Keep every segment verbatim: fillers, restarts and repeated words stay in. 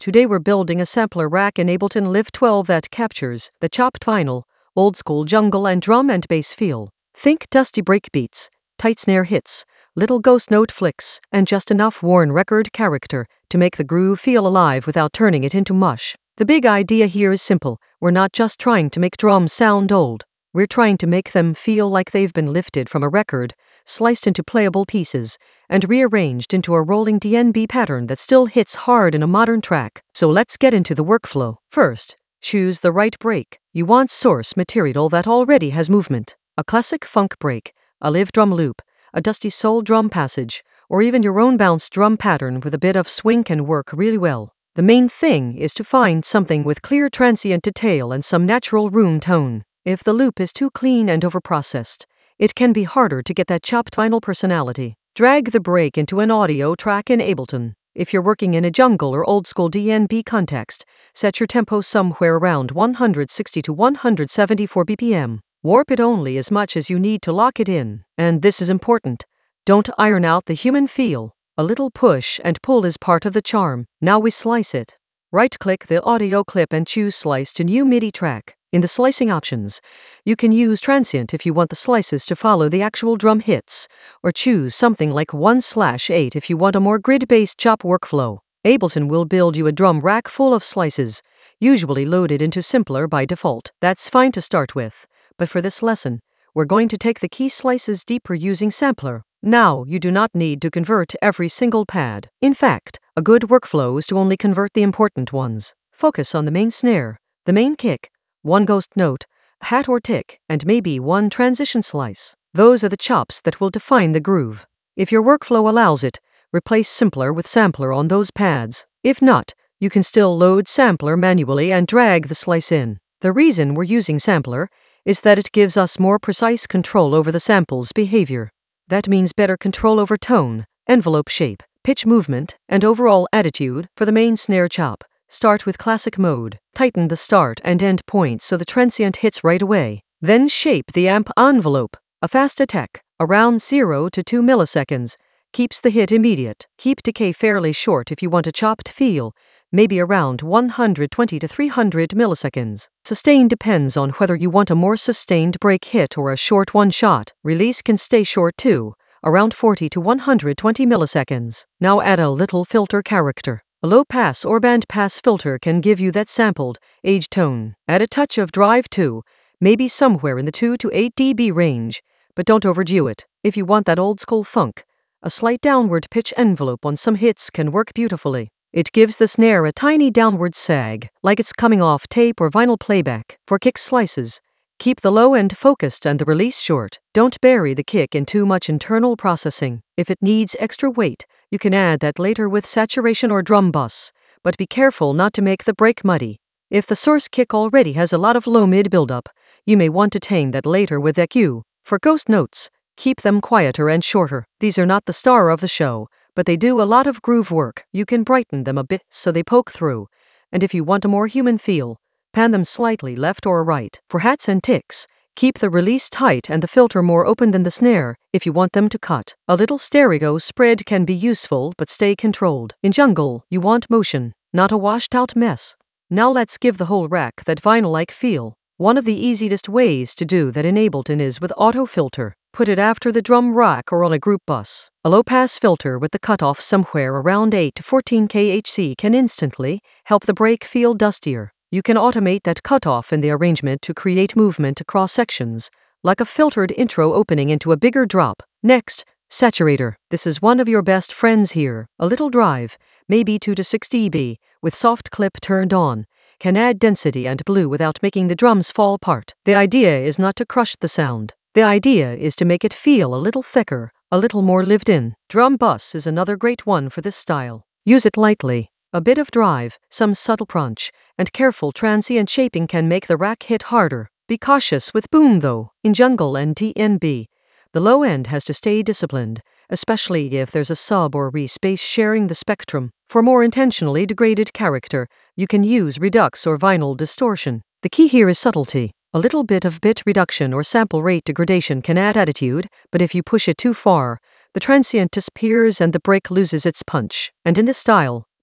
Today we're building a sampler rack in Ableton Live twelve that captures the chopped vinyl, old school jungle and drum and bass feel. Think dusty breakbeats, tight snare hits, little ghost note flicks, and just enough worn record character to make the groove feel alive without turning it into mush. The big idea here is simple. We're not just trying to make drums sound old. We're trying to make them feel like they've been lifted from a record, sliced into playable pieces, and rearranged into a rolling D N B pattern that still hits hard in a modern track. So let's get into the workflow. First, choose the right break. You want source material that already has movement. A classic funk break, a live drum loop, a dusty soul drum passage, or even your own bounce drum pattern with a bit of swing can work really well. The main thing is to find something with clear transient detail and some natural room tone. If the loop is too clean and overprocessed, it can be harder to get that chopped vinyl personality. Drag the break into an audio track in Ableton. If you're working in a jungle or old school D N B context, set your tempo somewhere around one hundred sixty to one hundred seventy-four B P M. Warp it only as much as you need to lock it in. And this is important. Don't iron out the human feel. A little push and pull is part of the charm. Now we slice it. Right-click the audio clip and choose Slice to New MIDI track. In the slicing options, you can use transient if you want the slices to follow the actual drum hits, or choose something like one slash eight if you want a more grid-based chop workflow. Ableton will build you a drum rack full of slices, usually loaded into Simpler by default. That's fine to start with, but for this lesson, we're going to take the key slices deeper using Sampler. Now, you do not need to convert every single pad. In fact, a good workflow is to only convert the important ones. Focus on the main snare, the main kick, one ghost note, hat or tick, and maybe one transition slice. Those are the chops that will define the groove. If your workflow allows it, replace Simpler with Sampler on those pads. If not, you can still load Sampler manually and drag the slice in. The reason we're using Sampler is that it gives us more precise control over the sample's behavior. That means better control over tone, envelope shape, pitch movement, and overall attitude for the main snare chop. Start with classic mode. Tighten the start and end points so the transient hits right away. Then shape the amp envelope. A fast attack, around zero to two milliseconds, keeps the hit immediate. Keep decay fairly short if you want a chopped feel, maybe around one hundred twenty to three hundred milliseconds. Sustain depends on whether you want a more sustained break hit or a short one-shot. Release can stay short too, around forty to one hundred twenty milliseconds. Now add a little filter character. A low-pass or band-pass filter can give you that sampled, aged tone. Add a touch of drive too, maybe somewhere in the two to eight D B range, but don't overdo it. If you want that old-school funk, a slight downward pitch envelope on some hits can work beautifully. It gives the snare a tiny downward sag, like it's coming off tape or vinyl playback. For kick slices, keep the low end focused and the release short. Don't bury the kick in too much internal processing. If it needs extra weight, you can add that later with saturation or drum bus, but be careful not to make the break muddy. If the source kick already has a lot of low-mid buildup, you may want to tame that later with E Q. For ghost notes, keep them quieter and shorter. These are not the star of the show, but they do a lot of groove work. You can brighten them a bit so they poke through, and if you want a more human feel, pan them slightly left or right. For hats and ticks, keep the release tight and the filter more open than the snare if you want them to cut. A little stereo spread can be useful, but stay controlled. In jungle, you want motion, not a washed-out mess. Now let's give the whole rack that vinyl-like feel. One of the easiest ways to do that in Ableton is with auto filter. Put it after the drum rack or on a group bus. A low-pass filter with the cutoff somewhere around eight to fourteen K H Z can instantly help the break feel dustier. You can automate that cutoff in the arrangement to create movement across sections, like a filtered intro opening into a bigger drop. Next, saturator. This is one of your best friends here. A little drive, maybe two to six D B, with soft clip turned on, can add density and blue without making the drums fall apart. The idea is not to crush the sound. The idea is to make it feel a little thicker, a little more lived in. Drum bus is another great one for this style. Use it lightly. A bit of drive, some subtle crunch, and careful transient shaping can make the rack hit harder. Be cautious with boom though. In jungle and D N B, the low end has to stay disciplined, especially if there's a sub or re-space sharing the spectrum. For more intentionally degraded character, you can use redux or vinyl distortion. The key here is subtlety. A little bit of bit reduction or sample rate degradation can add attitude, but if you push it too far, the transient disappears and the break loses its punch. And in this style,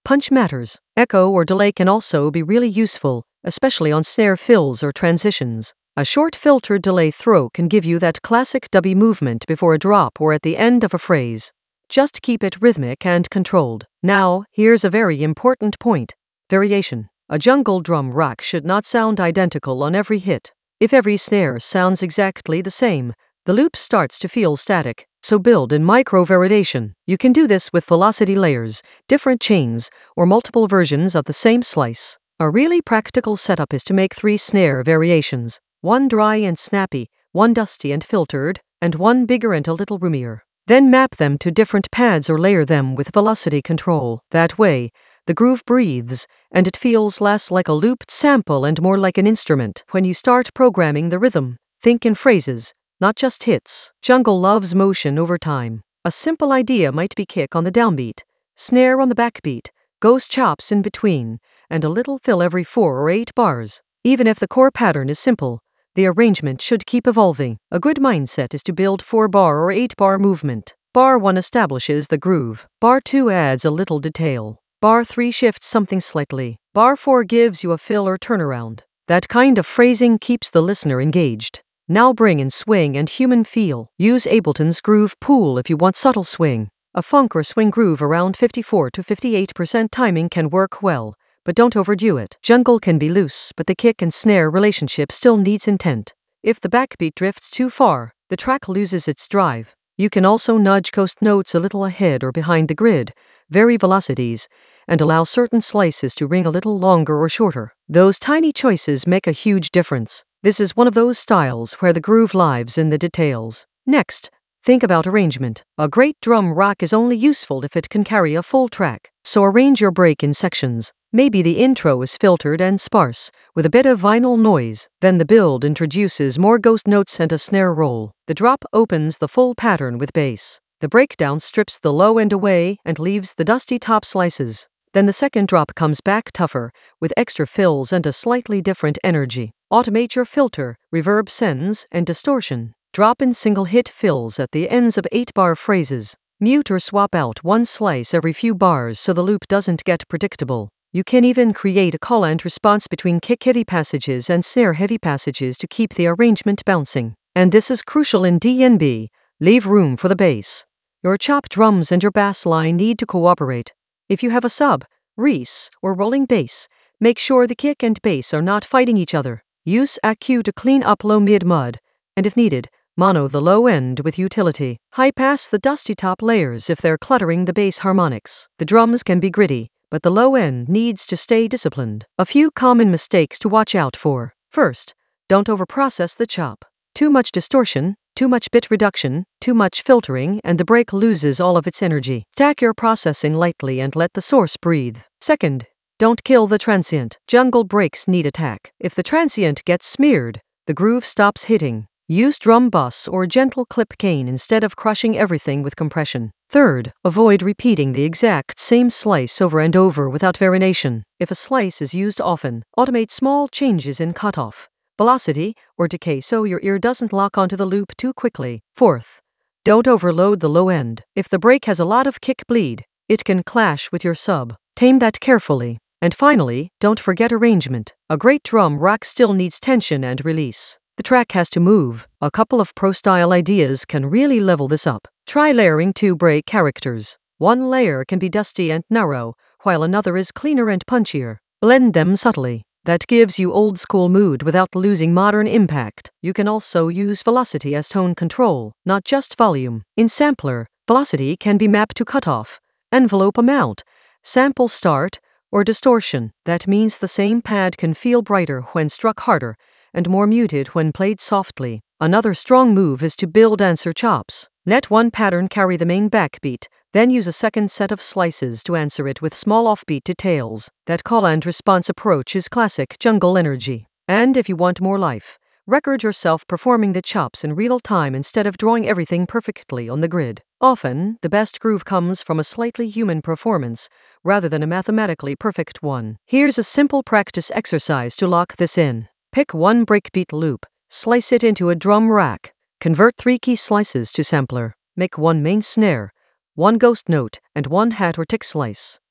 punch matters. Echo or delay can also be really useful, especially on snare fills or transitions. A short filtered delay throw can give you that classic dubby movement before a drop or at the end of a phrase. Just keep it rhythmic and controlled. Now, here's a very important point. Variation. A jungle drum rack should not sound identical on every hit. If every snare sounds exactly the same, the loop starts to feel static. So build in micro-variation. You can do this with velocity layers, different chains, or multiple versions of the same slice. A really practical setup is to make three snare variations. One dry and snappy, one dusty and filtered, and one bigger and a little roomier. Then map them to different pads or layer them with velocity control. That way, the groove breathes, and it feels less like a looped sample and more like an instrument. When you start programming the rhythm, think in phrases, not just hits. Jungle loves motion over time. A simple idea might be kick on the downbeat, snare on the backbeat, ghost chops in between, and a little fill every four or eight bars. Even if the core pattern is simple, the arrangement should keep evolving. A good mindset is to build four-bar or eight-bar movement. Bar one establishes the groove. Bar two adds a little detail. Bar three shifts something slightly. Bar four gives you a fill or turnaround. That kind of phrasing keeps the listener engaged. Now bring in swing and human feel. Use Ableton's Groove Pool if you want subtle swing. A funk or swing groove around fifty-four to fifty-eight percent timing can work well, but don't overdo it. Jungle can be loose, but the kick and snare relationship still needs intent. If the backbeat drifts too far, the track loses its drive. You can also nudge ghost notes a little ahead or behind the grid, vary velocities, and allow certain slices to ring a little longer or shorter. Those tiny choices make a huge difference. This is one of those styles where the groove lives in the details. Next, think about arrangement. A great drum rack is only useful if it can carry a full track. So arrange your break in sections. Maybe the intro is filtered and sparse, with a bit of vinyl noise. Then the build introduces more ghost notes and a snare roll. The drop opens the full pattern with bass. The breakdown strips the low end away and leaves the dusty top slices. Then the second drop comes back tougher, with extra fills and a slightly different energy. Automate your filter, reverb sends, and distortion. Drop in single hit fills at the ends of eight bar phrases. Mute or swap out one slice every few bars so the loop doesn't get predictable. You can even create a call and response between kick heavy passages and snare heavy passages to keep the arrangement bouncing. And this is crucial in D N B. Leave room for the bass. Your chop drums and your bass line need to cooperate. If you have a sub, reese, or rolling bass, make sure the kick and bass are not fighting each other. Use A Q to clean up low mid mud, and if needed, mono the low end with utility. High pass the dusty top layers if they're cluttering the bass harmonics. The drums can be gritty, but the low end needs to stay disciplined. A few common mistakes to watch out for. First, don't overprocess the chop. Too much distortion, too much bit reduction, too much filtering, and the break loses all of its energy. Stack your processing lightly and let the source breathe. Second, don't kill the transient. Jungle breaks need attack. If the transient gets smeared, the groove stops hitting. Use drum bus or gentle clip cane instead of crushing everything with compression. Third, avoid repeating the exact same slice over and over without variation. If a slice is used often, automate small changes in cutoff, velocity, or decay so your ear doesn't lock onto the loop too quickly. Fourth, don't overload the low end. If the break has a lot of kick bleed, it can clash with your sub. Tame that carefully. And finally, don't forget arrangement. A great drum rack still needs tension and release. The track has to move. A couple of pro-style ideas can really level this up. Try layering two break characters. One layer can be dusty and narrow, while another is cleaner and punchier. Blend them subtly. That gives you old school mood without losing modern impact. You can also use velocity as tone control, not just volume. In sampler, velocity can be mapped to cutoff, envelope amount, sample start, or distortion. That means the same pad can feel brighter when struck harder, and more muted when played softly. Another strong move is to build answer chops. Let one pattern carry the main backbeat, then use a second set of slices to answer it with small offbeat details. That call and response approach is classic jungle energy. And if you want more life, record yourself performing the chops in real time instead of drawing everything perfectly on the grid. Often, the best groove comes from a slightly human performance, rather than a mathematically perfect one. Here's a simple practice exercise to lock this in. Pick one breakbeat loop, slice it into a drum rack, convert three key slices to sampler, make one main snare, one ghost note, and one hat or tick slice.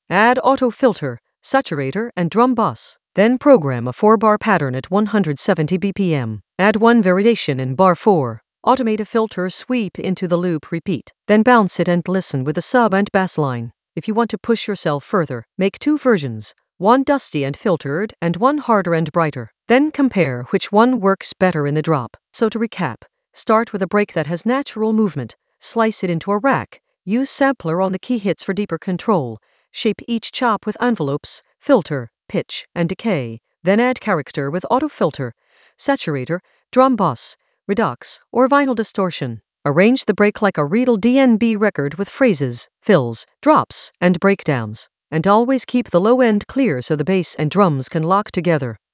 Add auto filter, saturator, and drum bus. Then program a four bar pattern at one hundred seventy B P M. Add one variation in bar four. Automate a filter sweep into the loop, repeat. Then bounce it and listen with the sub and bass line. If you want to push yourself further, make two versions, one dusty and filtered and one harder and brighter. Then compare which one works better in the drop. So to recap, start with a break that has natural movement, slice it into a rack, use sampler on the key hits for deeper control, shape each chop with envelopes, filter, pitch, and decay, then add character with auto filter, saturator, drum bus, redux, or vinyl distortion. Arrange the break like a real D N B record with phrases, fills, drops, and breakdowns. And always keep the low end clear so the bass and drums can lock together.